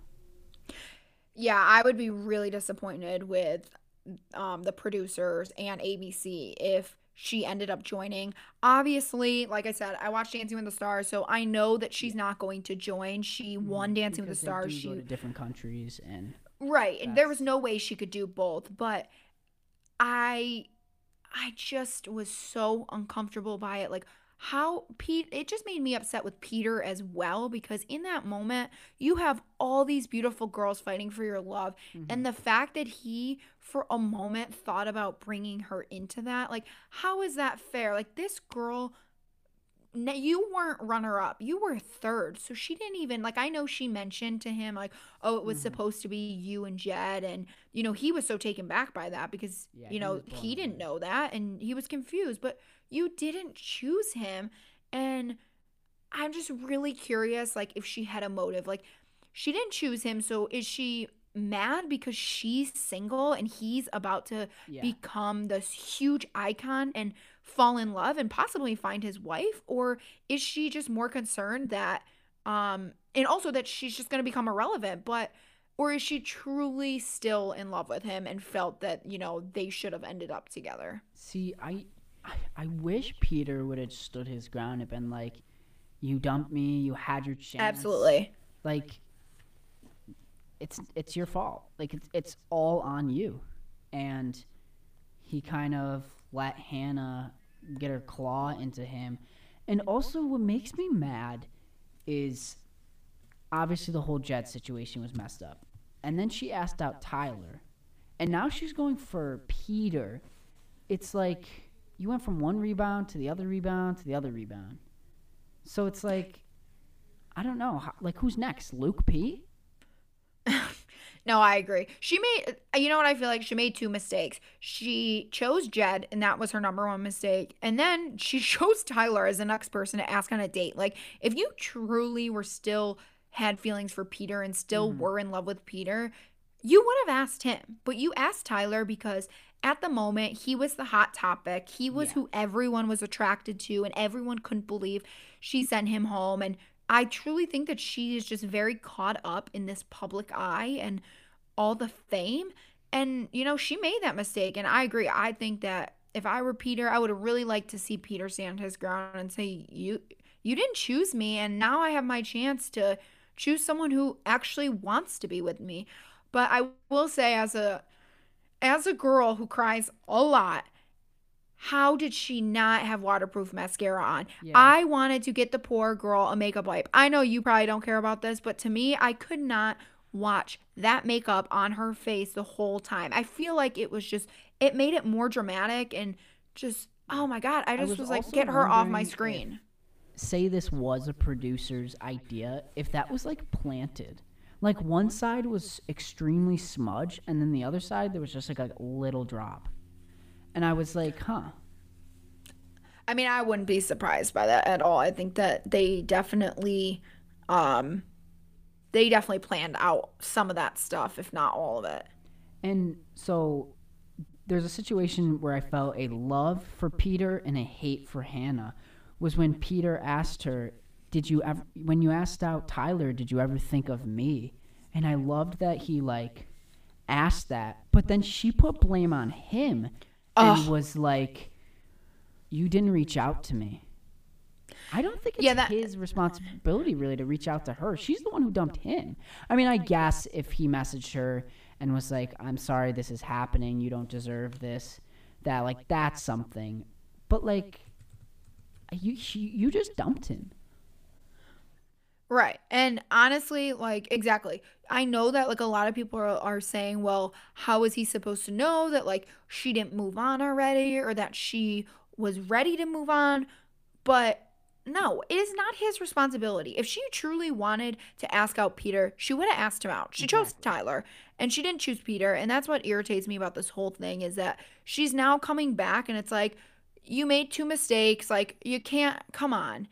Yeah, I would be really disappointed with um, the producers and A B C if she ended up joining. Obviously, like I said, I watched Dancing with the Stars, so I know that she's not going to join. She won Dancing Because with the they Stars. do She go to different countries, and right, and there That's- was no way she could do both. But I, I just was so uncomfortable by it. Like how Pete, it just made me upset with Peter as well because in that moment you have all these beautiful girls fighting for your love, and the fact that he for a moment thought about bringing her into that, like how is that fair? Like this girl, n- you weren't runner up, you were third, so she didn't even like. I know she mentioned to him like, oh, it was supposed to be you and Jed, and you know he was so taken back by that because Yeah, you he know was blown he didn't away. know that and he was confused, but you didn't choose him. And I'm just really curious, like if she had a motive. Like she didn't choose him, so is she mad because she's single and he's about to Yeah. become this huge icon and fall in love and possibly find his wife? Or is she just more concerned that um and also that she's just going to become irrelevant? But or is she truly still in love with him and felt that, you know, they should have ended up together? See, I, I, I wish Peter would have stood his ground and been like, "You dumped me. You had your chance. Absolutely. Like, it's it's your fault. Like, it's it's all on you." And he kind of let Hannah get her claw into him. And also, what makes me mad is obviously the whole Jet situation was messed up. And then she asked out Tyler. And now she's going for Peter. It's like you went from one rebound to the other rebound to the other rebound. So it's like, I don't know. How, like, who's next? Luke P? No, I agree. She made, you know what I feel like? She made two mistakes. She chose Jed, and that was her number one mistake. And then she chose Tyler as the next person to ask on a date. Like, if you truly were still had feelings for Peter and still Mm-hmm. were in love with Peter, you would have asked him. But you asked Tyler because at the moment, he was the hot topic. He was Yeah. who everyone was attracted to, and everyone couldn't believe she sent him home. And I truly think that she is just very caught up in this public eye and all the fame. And, you know, she made that mistake. And I agree. I think that if I were Peter, I would have really liked to see Peter stand his ground and say, you, you didn't choose me. And now I have my chance to choose someone who actually wants to be with me. But I will say, as a, as a girl who cries a lot, how did she not have waterproof mascara on? Yeah. I wanted to get the poor girl a makeup wipe. I know you probably don't care about this, but to me, I could not watch that makeup on her face the whole time. I feel like it was just, it made it more dramatic and just, oh my God, I just was was, like, also get her off my wondering screen. say this was a producer's idea, if that was like planted, like one side was extremely smudged, and then the other side there was just like a little drop, and I was like, huh. I mean, I wouldn't be surprised by that at all. I think that they definitely, um, they definitely planned out some of that stuff, if not all of it. And so there's a situation where I felt a love for Peter and a hate for Hannah. Was when Peter asked her, "Did you ever? When you asked out Tyler, did you ever think of me?" And I loved that he like asked that, but then she put blame on him and Ugh. was like, "You didn't reach out to me." I don't think it's Yeah, that- his responsibility really to reach out to her. She's the one who dumped him. I mean, I guess if he messaged her and was like, "I'm sorry this is happening, you don't deserve this," that like that's something. But like you she, you just dumped him. Right. And honestly, like, exactly. I know that, like, a lot of people are, are saying, well, how is he supposed to know that, like, she didn't move on already or that she was ready to move on? But no, it is not his responsibility. If she truly wanted to ask out Peter, she would have asked him out. She chose Exactly. Tyler and she didn't choose Peter. And that's what irritates me about this whole thing is that she's now coming back and it's like, you made two mistakes. Like, you can't, come on.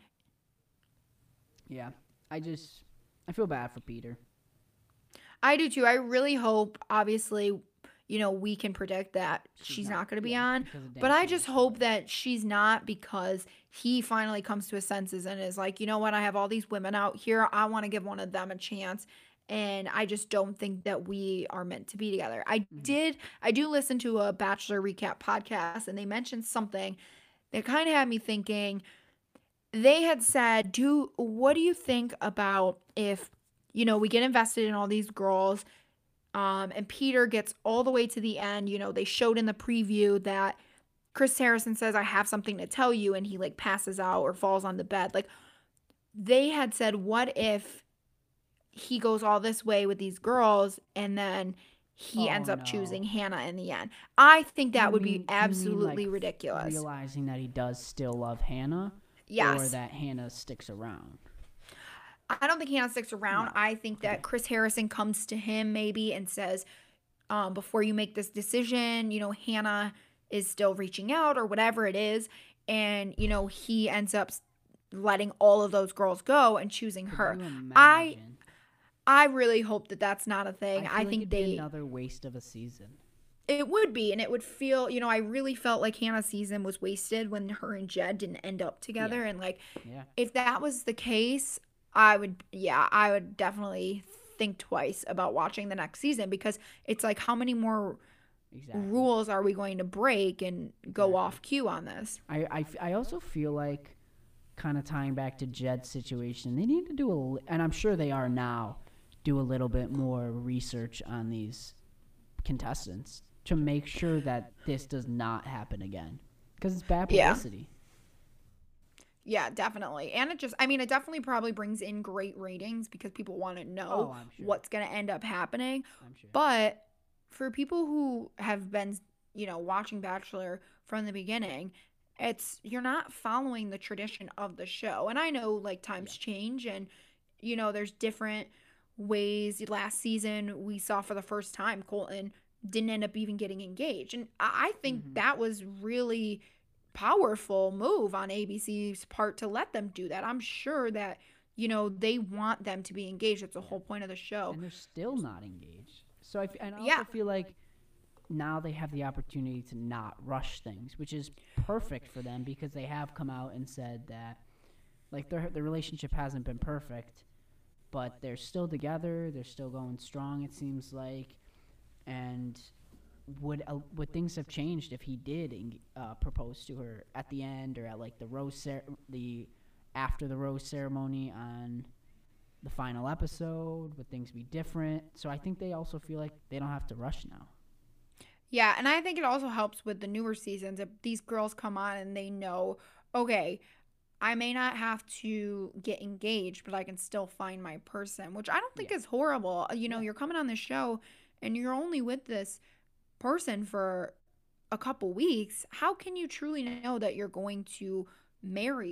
Yeah. I just I feel bad for Peter. I do too. I really hope, obviously, you know, we can predict that she's, She's not, not, going to be yeah, on. because of Dan But I Campbell's just hope story. that she's not because he finally comes to his senses and is like, you know what? I have all these women out here. I want to give one of them a chance. And I just don't think that we are meant to be together. I Mhm. did, I do listen to a Bachelor recap podcast and they mentioned something that kind of had me thinking. They had said, "Do what do you think about if, you know, we get invested in all these girls, um, and Peter gets all the way to the end? You know, they showed in the preview that Chris Harrison says, 'I have something to tell you,' and he like passes out or falls on the bed. Like they had said, what if he goes all this way with these girls and then he Oh ends up no. choosing Hannah in the end? I think Do you that would mean- be do you mean, absolutely like, ridiculous. Realizing that he does still love Hannah, or Yes. that Hannah sticks around. I don't think Hannah sticks around. No. I think Okay. that Chris Harrison comes to him maybe and says, um, before you make this decision, you know, Hannah is still reaching out or whatever it is. And, you know, he ends up s- letting all of those girls go and choosing Could her. you I imagine? I really hope that that's not a I thing. feel I, like think it'd be they another waste of a season. it would be, and it would feel, you know, I really felt like Hannah's season was wasted when her and Jed didn't end up together. And like, Yeah. if that was the case, I would, yeah, I would definitely think twice about watching the next season because it's like, how many more Exactly. rules are we going to break and go Exactly. off cue on this? I, I, f- I also feel like, kind of tying back to Jed's situation, they need to do a, li- and I'm sure they are now, do a little bit more research on these contestants to make sure that this does not happen again. Because it's bad Yeah. publicity. Yeah, definitely. And it just, I mean, it definitely probably brings in great ratings because people want to know Oh, I'm sure. what's going to end up happening. I'm sure. But for people who have been, you know, watching Bachelor from the beginning, it's you're not following the tradition of the show. And I know like times change and you know there's different ways. Last season we saw for the first time Colton didn't end up even getting engaged. And I I think Mhm. that was really powerful move on A B C's part to let them do that. I'm sure that you know they want them to be engaged. That's the whole point of the show. And they're still not engaged. So I, f- and I also Yeah. feel like now they have the opportunity to not rush things, which is perfect for them because they have come out and said that like their their relationship hasn't been perfect, but they're still together. They're still going strong. It seems like, and would uh, would things have changed if he did eng- uh, propose to her at the end or at like the rose cer- the after the rose ceremony on the final episode? Would things be different? So I think they also feel like they don't have to rush now. Yeah, and I think it also helps with the newer seasons if these girls come on and they know, okay, I may not have to get engaged, but I can still find my person, which I don't think Yeah. is horrible. You know, Yeah. you're coming on the show and you're only with this person for a couple weeks. How can you truly know that you're going to marry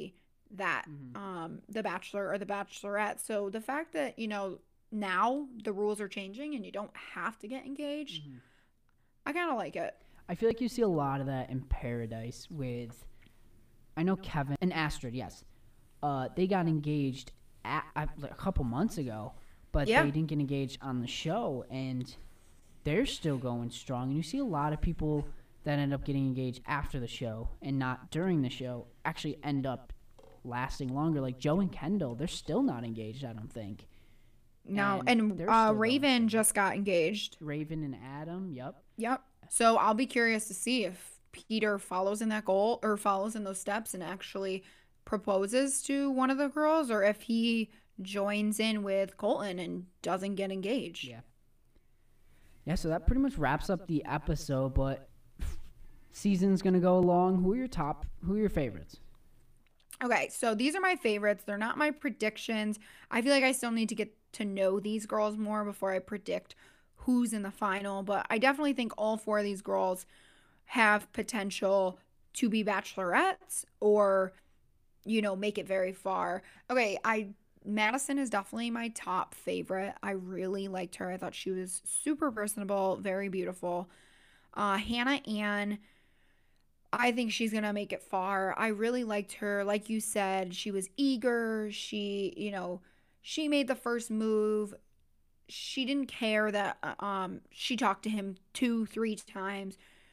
that Mm-hmm. um the Bachelor or the Bachelorette. So the fact that, you know, now the rules are changing and you don't have to get engaged, Mm-hmm. I kind of like it. I feel like you see a lot of that in Paradise with, I know Kevin and Astrid, yes. Uh, they got engaged at, at, like, a couple months ago, but Yeah. they didn't get engaged on the show, and they're still going strong. And you see a lot of people that end up getting engaged after the show and not during the show actually end up lasting longer. Like Joe and Kendall, they're still not engaged, I don't think. No, And and they're uh, still going Raven strong. just got engaged. Raven and Adam, yep. Yep. So I'll be curious to see if Peter follows in that goal or follows in those steps and actually proposes to one of the girls, or if he joins in with Colton and doesn't get engaged. Yeah. Yeah, so that pretty much wraps up the episode, but season's going to go along. Who are your top, who are your favorites? Okay, so these are my favorites. They're not my predictions. I feel like I still need to get to know these girls more before I predict who's in the final, but I definitely think all four of these girls have potential to be bachelorettes or, you know, make it very far. Okay, I Madison is definitely my top favorite. I really liked her. I thought she was super personable, very beautiful. Uh, Hannah Ann, I think she's going to make it far. I really liked her. Like you said, she was eager. She, you know, she made the first move. She didn't care that uh, um she talked to him two, three times.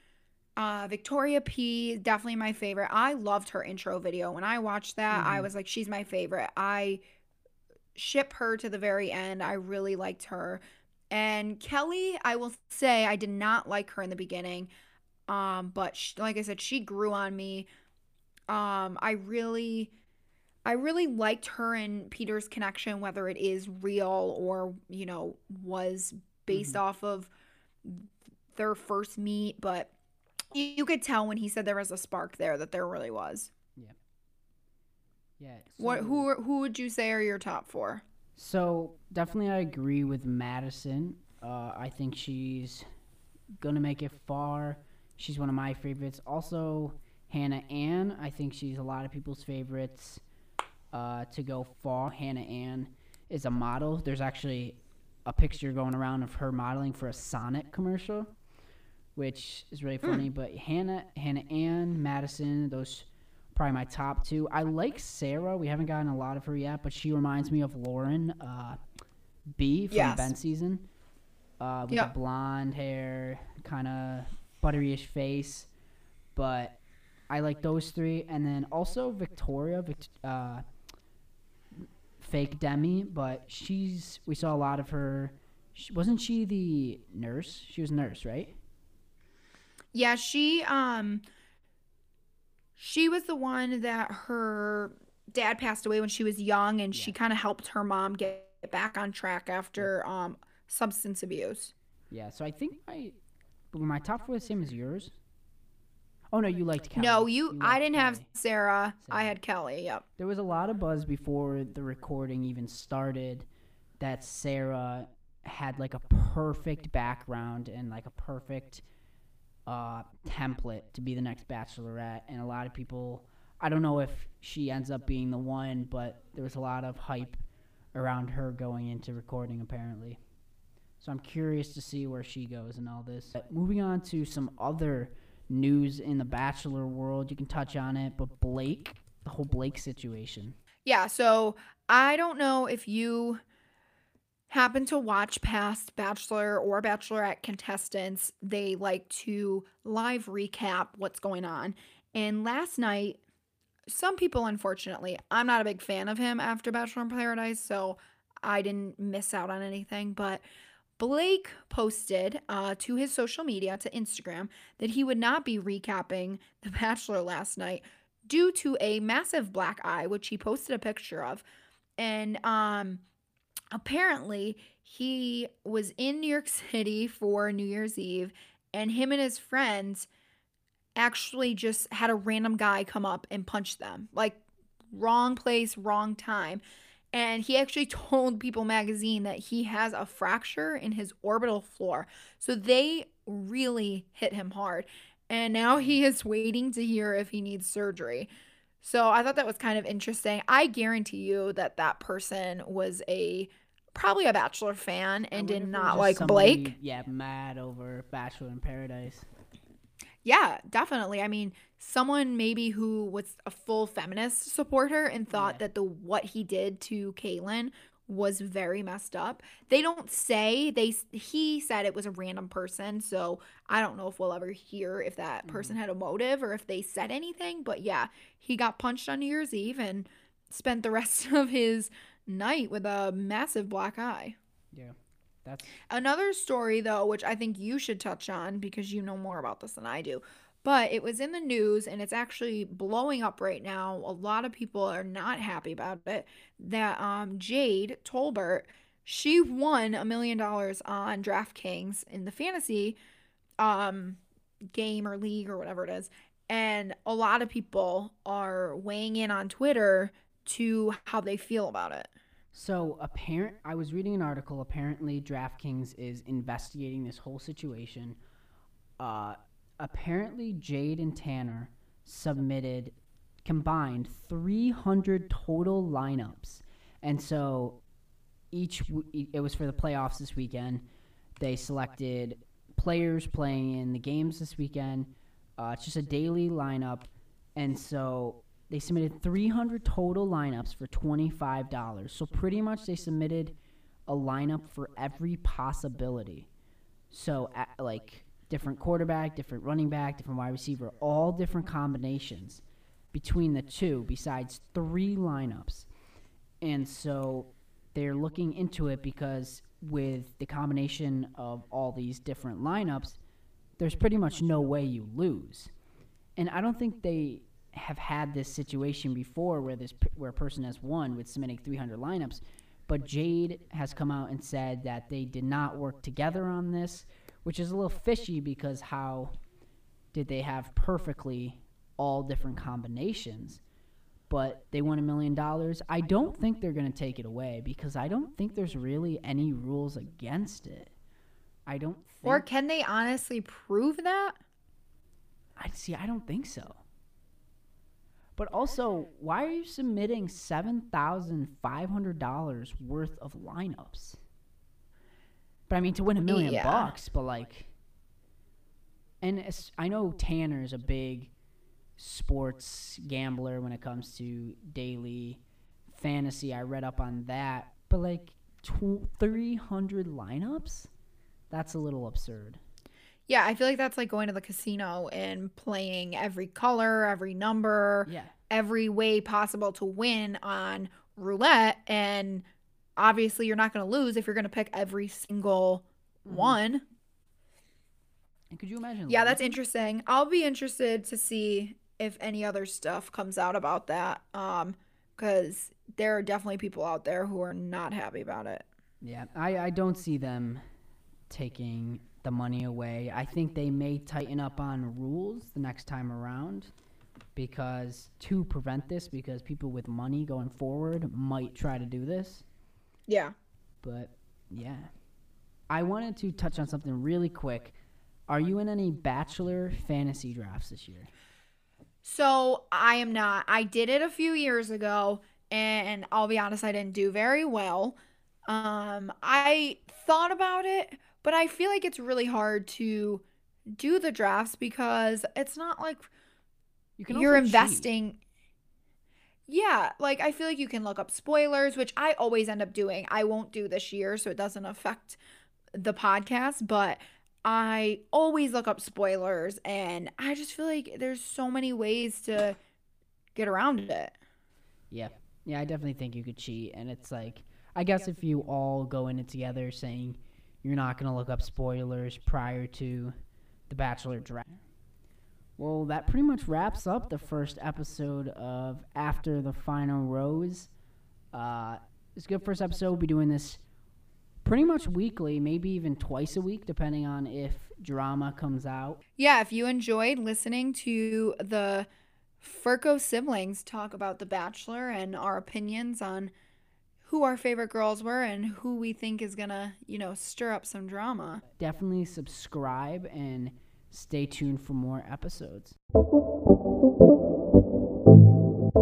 Uh, Victoria P, definitely my favorite. I loved her intro video. When I watched that, Mm-hmm. I was like, she's my favorite. I ship her to the very end. I really liked her. And Kelly, I will say, I did not like her in the beginning. Um, but she, like I said, she grew on me. Um, I really, I really liked her and Peter's connection, whether it is real or, you know, was based Mhm. off of their first meet. But you, you could tell when he said there was a spark there that there really was. Yeah. Yeah. What? so- Who? Who would you say are your top four? So definitely, I agree with Madison. Uh, I think she's gonna make it far. She's one of my favorites. Also, Hannah Ann. I think she's a lot of people's favorites uh, to go far. Hannah Ann is a model. There's actually a picture going around of her modeling for a Sonic commercial, which is really funny. But Hannah, Hannah Ann, Madison, those probably my top two. I like Sarah. We haven't gotten a lot of her yet, but she reminds me of Lauren uh, B from Yes. Ben season. Uh, with Yep. the blonde hair, kind of butternyish face. But I like those three. And then also Victoria, Vict- uh, fake Demi, but she's, we saw a lot of her. She, wasn't she the nurse? She was nurse, right? Yeah, she um she was the one that her dad passed away when she was young, and she Yeah. kind of helped her mom get back on track after um substance abuse. Yeah, so I think my were my top four the same as yours. Oh no, you liked Kelly. No, you, I liked didn't have Kelly. Sarah. I Sarah. had Kelly. Yep. There was a lot of buzz before the recording even started that Sarah had like a perfect background and like a perfect uh, template to be the next Bachelorette, and a lot of people. I don't know if she ends up being the one, but there was a lot of hype around her going into recording apparently. So I'm curious to see where she goes in all this. But moving on to some other news in the Bachelor world, you can touch on it, but Blake, the whole Blake situation. Yeah, so I don't know if you happen to watch past Bachelor or Bachelorette contestants. They like to live recap what's going on. And last night, some people, unfortunately, I'm not a big fan of him after Bachelor in Paradise, so I didn't miss out on anything. But Blake posted uh, to his social media, to Instagram, that he would not be recapping The Bachelor last night due to a massive black eye, which he posted a picture of. And um, apparently, he was in New York City for New Year's Eve, and him and his friends actually just had a random guy come up and punch them. Like, wrong place, wrong time. And he actually told People Magazine that he has a fracture in his orbital floor. So they really hit him hard. And now he is waiting to hear if he needs surgery. So I thought that was kind of interesting. I guarantee you that that person was a probably a Bachelor fan I and wonder did if it was not just like somebody, Blake. Yeah, mad over Bachelor in Paradise. Yeah, definitely. I mean, someone maybe who was a full feminist supporter and thought Yeah. that the what he did to Caitlyn was very messed up. They don't say they he said it was a random person, so I don't know if we'll ever hear if that person Mhm. had a motive or if they said anything, but yeah, he got punched on New Year's Eve and spent the rest of his night with a massive black eye. Yeah, that's Another story, though, which I think you should touch on because you know more about this than I do, but it was in the news and it's actually blowing up right now. A lot of people are not happy about it. That um, Jade Tolbert, she won a million dollars on DraftKings in the fantasy um, game or league or whatever it is. And a lot of people are weighing in on Twitter to how they feel about it. so apparent. I was reading an article. Apparently, DraftKings is investigating this whole situation. Uh, apparently, Jade and Tanner submitted combined three hundred total lineups, and so each w- it was for the playoffs this weekend. They selected players playing in the games this weekend. Uh, it's just a daily lineup, and so they submitted three hundred total lineups for twenty-five dollars. So pretty much they submitted a lineup for every possibility. So at, like different quarterback, different running back, different wide receiver, all different combinations between the two, besides three lineups. And so they're looking into it because with the combination of all these different lineups, there's pretty much no way you lose. And I don't think they have had this situation before where this where a person has won with submitting three hundred lineups. But Jade has come out and said that they did not work together on this, which is a little fishy because how did they have perfectly all different combinations? But they won a million dollars. I don't think they're going to take it away because I don't think there's really any rules against it. I don't think. Or can they honestly prove that? I see. I don't think so. But also, why are you submitting seven thousand five hundred dollars worth of lineups? But I mean, to win a million Yeah. bucks, but like, and it's, I know Tanner's a big sports gambler when it comes to daily fantasy. I read up on that, but like tw- three hundred lineups? That's a little absurd. Yeah, I feel like that's like going to the casino and playing every color, every number, Yeah. every way possible to win on roulette. And obviously, you're not going to lose if you're going to pick every single Mhm. one. And could you imagine? Yeah, that's losing? interesting. I'll be interested to see if any other stuff comes out about that. Um, because there are definitely people out there who are not happy about it. Yeah, I, I don't see them taking the money away. I think they may tighten up on rules the next time around because to prevent this, because people with money going forward might try to do this. Yeah. But yeah, I wanted to touch on something really quick. Are you in any Bachelor fantasy drafts this year? So I am not. I did it a few years ago, and I'll be honest, I didn't do very well. Um, I thought about it, but I feel like it's really hard to do the drafts because it's not like You can you're also cheat. investing. Yeah, like I feel like you can look up spoilers, which I always end up doing. I won't do this year, so it doesn't affect the podcast, but I always look up spoilers, and I just feel like there's so many ways to get around it. Yeah. Yeah, I definitely think you could cheat. And it's like, I guess if you all go in it together saying you're not going to look up spoilers prior to the Bachelor draft. Well, that pretty much wraps up the first episode of After the Final Rose. Uh, it's a good first episode. We'll be doing this pretty much weekly, maybe even twice a week, depending on if drama comes out. Yeah, if you enjoyed listening to the Furco siblings talk about The Bachelor and our opinions on who our favorite girls were and who we think is going to, you know, stir up some drama. Definitely subscribe and stay tuned for more episodes.